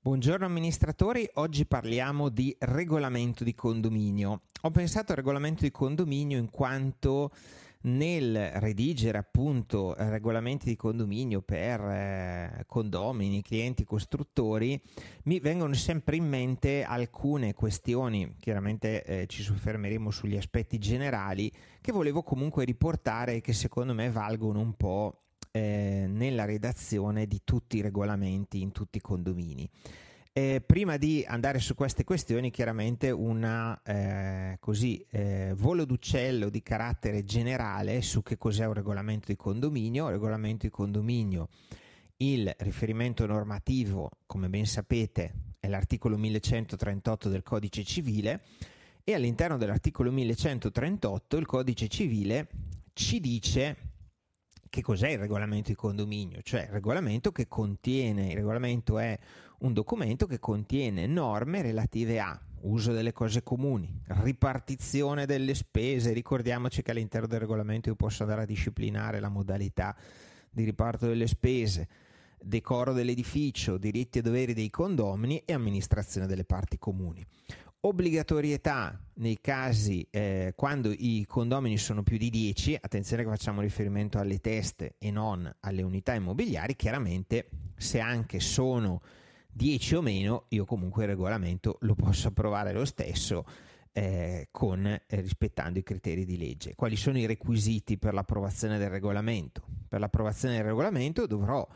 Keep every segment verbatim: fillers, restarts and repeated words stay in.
Buongiorno amministratori, oggi parliamo di regolamento di condominio. Ho pensato al regolamento di condominio in quanto nel redigere appunto regolamenti di condominio per eh, condomini, clienti, costruttori, mi vengono sempre in mente alcune questioni, chiaramente eh, ci soffermeremo sugli aspetti generali, che volevo comunque riportare e che secondo me valgono un po' nella redazione di tutti i regolamenti in tutti i condomini. Eh, prima di andare su queste questioni, chiaramente una eh, così eh, volo d'uccello di carattere generale su che cos'è un regolamento di condominio. Un regolamento di condominio, il riferimento normativo, come ben sapete, è l'articolo millecentotrentotto del Codice Civile, e all'interno dell'articolo millecentotrentotto il Codice Civile ci dice che cos'è il regolamento di condominio, cioè il regolamento che contiene, il regolamento è un documento che contiene norme relative a uso delle cose comuni, ripartizione delle spese. Ricordiamoci che all'interno del regolamento io posso andare a disciplinare la modalità di riparto delle spese, decoro dell'edificio, diritti e doveri dei condomini e amministrazione delle parti comuni. Obbligatorietà nei casi eh, quando i condomini sono più di dieci, attenzione che facciamo riferimento alle teste e non alle unità immobiliari. Chiaramente se anche sono dieci o meno, io comunque il regolamento lo posso approvare lo stesso eh, con, eh, rispettando i criteri di legge. Quali sono i requisiti per l'approvazione del regolamento? Per l'approvazione del regolamento dovrò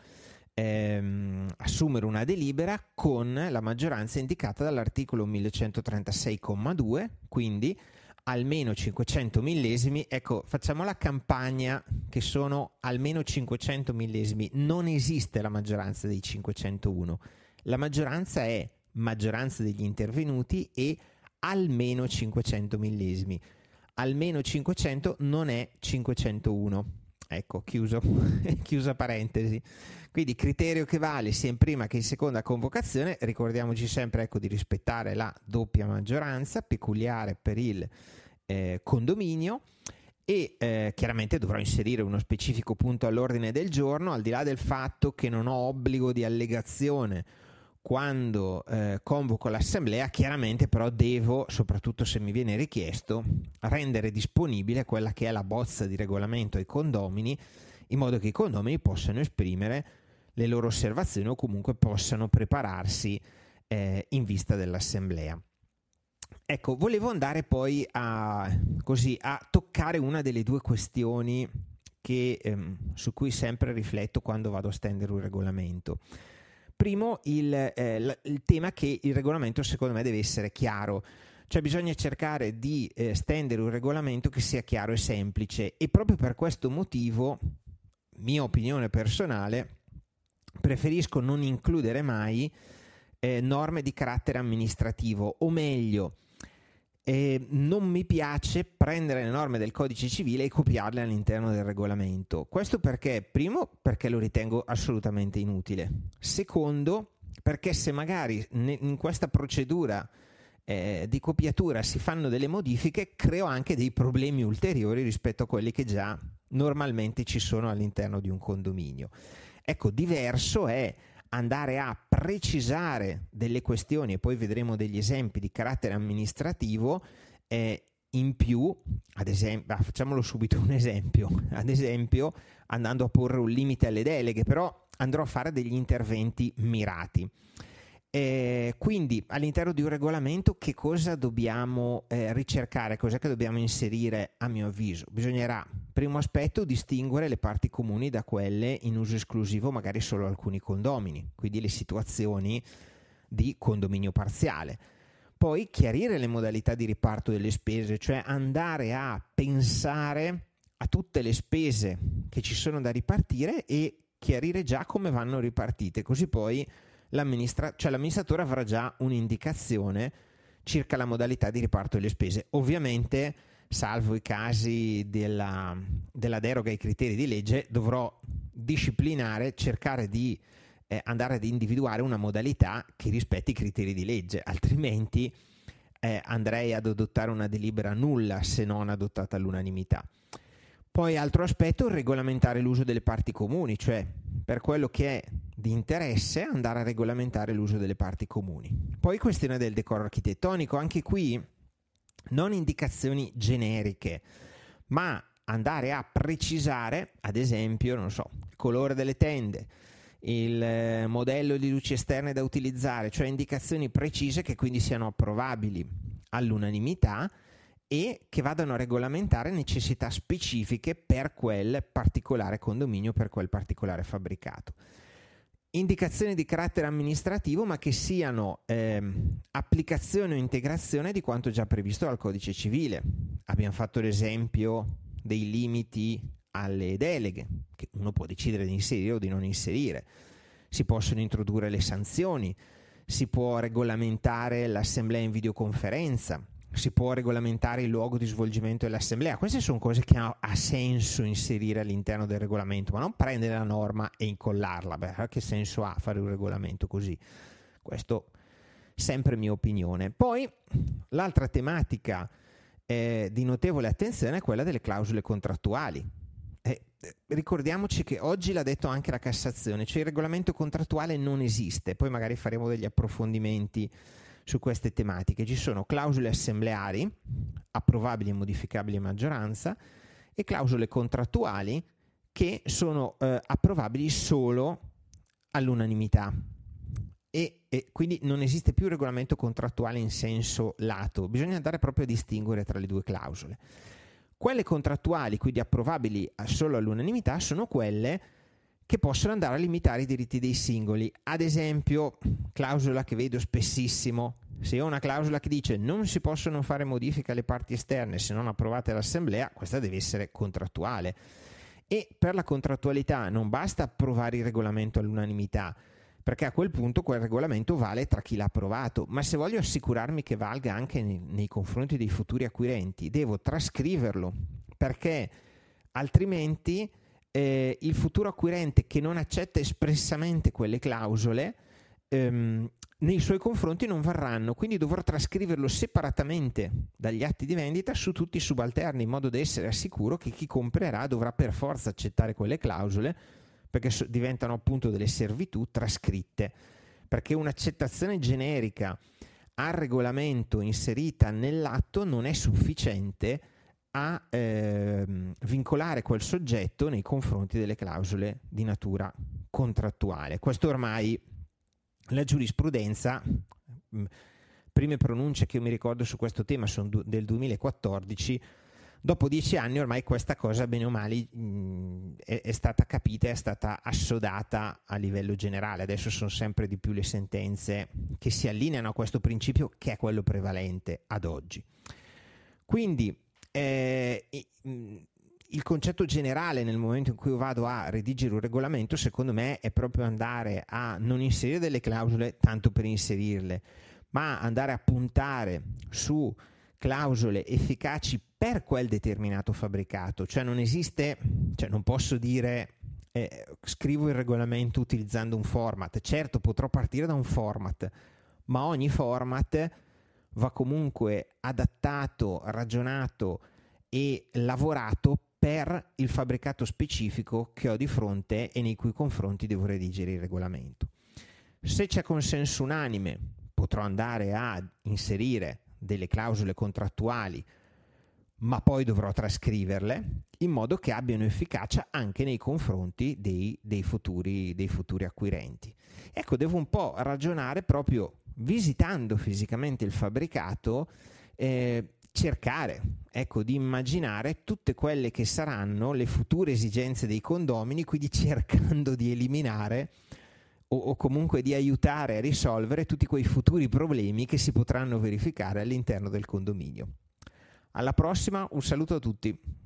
Ehm, assumere una delibera con la maggioranza indicata dall'articolo millecentotrentasei comma due, quindi almeno cinquecento millesimi. Ecco, facciamo la campagna che sono almeno cinquecento millesimi. Non esiste la maggioranza dei cinquecentouno, la maggioranza è maggioranza degli intervenuti e almeno cinquecento millesimi. Almeno cinquecento non è cinquecentouno. Ecco, chiuso, chiusa parentesi. Quindi criterio che vale sia in prima che in seconda convocazione. Ricordiamoci sempre, ecco, di rispettare la doppia maggioranza peculiare per il eh, condominio, e eh, chiaramente dovrò inserire uno specifico punto all'ordine del giorno, al di là del fatto che non ho obbligo di allegazione quando eh, convoco l'assemblea. Chiaramente però devo, soprattutto se mi viene richiesto, rendere disponibile quella che è la bozza di regolamento ai condomini, in modo che i condomini possano esprimere le loro osservazioni o comunque possano prepararsi eh, in vista dell'assemblea. Ecco, volevo andare poi a, così, a toccare una delle due questioni che, ehm, su cui sempre rifletto quando vado a stendere un regolamento. Primo, il, eh, il tema che il regolamento secondo me deve essere chiaro, cioè bisogna cercare di eh, stendere un regolamento che sia chiaro e semplice, e proprio per questo motivo, mia opinione personale, preferisco non includere mai eh, norme di carattere amministrativo, o meglio, eh, non mi piace prendere le norme del Codice Civile e copiarle all'interno del regolamento. Questo perché? Primo, perché lo ritengo assolutamente inutile. Secondo, perché se magari in questa procedura eh, di copiatura si fanno delle modifiche, creo anche dei problemi ulteriori rispetto a quelli che già normalmente ci sono all'interno di un condominio. Ecco, diverso è andare a precisare delle questioni, e poi vedremo degli esempi di carattere amministrativo eh, in più, ad esempio, ah, facciamolo subito un esempio, ad esempio andando a porre un limite alle deleghe, però andrò a fare degli interventi mirati. Eh, quindi all'interno di un regolamento che cosa dobbiamo eh, ricercare, cos'è che dobbiamo inserire? A mio avviso bisognerà, primo aspetto, distinguere le parti comuni da quelle in uso esclusivo, magari solo alcuni condomini, quindi le situazioni di condominio parziale. Poi chiarire le modalità di riparto delle spese, cioè andare a pensare a tutte le spese che ci sono da ripartire e chiarire già come vanno ripartite, così poi L'amministra- cioè l'amministratore avrà già un'indicazione circa la modalità di riparto delle spese. Ovviamente, salvo i casi della, della deroga ai criteri di legge, dovrò disciplinare, cercare di eh, andare ad individuare una modalità che rispetti i criteri di legge, altrimenti eh, andrei ad adottare una delibera nulla se non adottata all'unanimità. Poi altro aspetto, regolamentare l'uso delle parti comuni, cioè per quello che è di interesse andare a regolamentare l'uso delle parti comuni. Poi questione del decoro architettonico, anche qui non indicazioni generiche, ma andare a precisare, ad esempio, non so, il colore delle tende, il modello di luci esterne da utilizzare, cioè indicazioni precise che quindi siano approvabili all'unanimità e che vadano a regolamentare necessità specifiche per quel particolare condominio, per quel particolare fabbricato. Indicazioni di carattere amministrativo, ma che siano ehm, applicazione o integrazione di quanto già previsto dal codice civile. Abbiamo fatto l'esempio dei limiti alle deleghe, che uno può decidere di inserire o di non inserire. Si possono introdurre le sanzioni, si può regolamentare l'assemblea in videoconferenza, si può regolamentare il luogo di svolgimento dell'assemblea. Queste sono cose che ha, ha senso inserire all'interno del regolamento, ma non prendere la norma e incollarla. Beh, che senso ha fare un regolamento così? Questo sempre mia opinione. Poi l'altra tematica eh, di notevole attenzione è quella delle clausole contrattuali. Eh, ricordiamoci che oggi l'ha detto anche la Cassazione, cioè il regolamento contrattuale non esiste. Poi magari faremo degli approfondimenti su queste tematiche. Ci sono clausole assembleari approvabili e modificabili a maggioranza e clausole contrattuali che sono eh, approvabili solo all'unanimità e, e quindi non esiste più regolamento contrattuale in senso lato. Bisogna andare proprio a distinguere tra le due clausole. Quelle contrattuali, quindi approvabili solo all'unanimità, sono quelle che possono andare a limitare i diritti dei singoli. Ad esempio, clausola che vedo spessissimo, se ho una clausola che dice non si possono fare modifiche alle parti esterne se non approvate dall'assemblea, questa deve essere contrattuale. E per la contrattualità non basta approvare il regolamento all'unanimità, perché a quel punto quel regolamento vale tra chi l'ha approvato, ma se voglio assicurarmi che valga anche nei, nei confronti dei futuri acquirenti, devo trascriverlo, perché altrimenti Eh, il futuro acquirente che non accetta espressamente quelle clausole ehm, nei suoi confronti non varranno, quindi dovrò trascriverlo separatamente dagli atti di vendita su tutti i subalterni, in modo da essere sicuro che chi comprerà dovrà per forza accettare quelle clausole, perché so- diventano appunto delle servitù trascritte, perché un'accettazione generica al regolamento inserita nell'atto non è sufficiente a eh, vincolare quel soggetto nei confronti delle clausole di natura contrattuale. Questo ormai la giurisprudenza, mh, prime pronunce che io mi ricordo su questo tema sono du- del duemilaquattordici, dopo dieci anni ormai questa cosa bene o male mh, è, è stata capita, è stata assodata a livello generale. Adesso sono sempre di più le sentenze che si allineano a questo principio, che è quello prevalente ad oggi. Quindi Eh, il concetto generale nel momento in cui vado a redigere un regolamento, secondo me, è proprio andare a non inserire delle clausole tanto per inserirle, ma andare a puntare su clausole efficaci per quel determinato fabbricato. Cioè non esiste, cioè non posso dire eh, scrivo il regolamento utilizzando un format. Certo, potrò partire da un format, ma ogni format va comunque adattato, ragionato e lavorato per il fabbricato specifico che ho di fronte e nei cui confronti devo redigere il regolamento. Se c'è consenso unanime, potrò andare a inserire delle clausole contrattuali, ma poi dovrò trascriverle in modo che abbiano efficacia anche nei confronti dei, dei, futuri, dei futuri acquirenti. Ecco, devo un po' ragionare proprio visitando fisicamente il fabbricato, eh, cercare ecco, di immaginare tutte quelle che saranno le future esigenze dei condomini, quindi cercando di eliminare o, o comunque di aiutare a risolvere tutti quei futuri problemi che si potranno verificare all'interno del condominio. Alla prossima, un saluto a tutti.